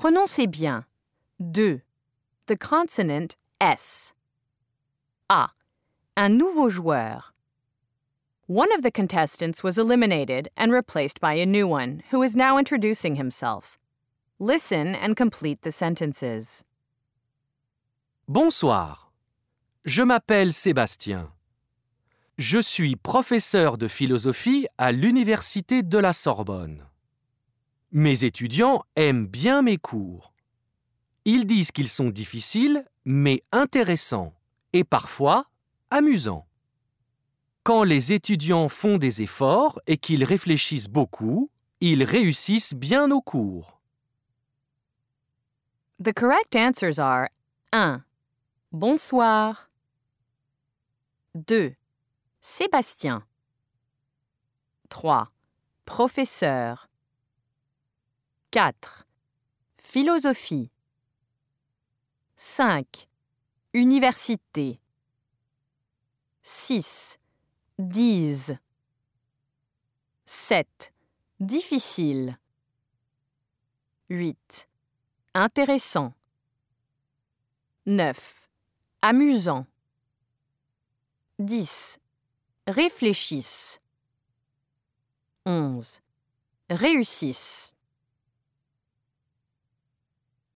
Prononcez bien. 2. The consonant S. A. Un nouveau joueur. One of the contestants was eliminated and replaced by a new one, who is now introducing himself. Listen and complete the sentences. Bonsoir. Je m'appelle Sébastien. Je suis professeur de philosophie à l'Université de la Sorbonne. Mes étudiants aiment bien mes cours. Ils disent qu'ils sont difficiles, mais intéressants et parfois amusants. Quand les étudiants font des efforts et qu'ils réfléchissent beaucoup, ils réussissent bien aux cours. The correct answers are 1. Bonsoir. 2. Sébastien. 3. Professeur. 4. Philosophie. 5. Université. 6. Disent. 7. Difficile. 8. Intéressant. 9. Amusant. 10. Réfléchissent. 11. Réussissent.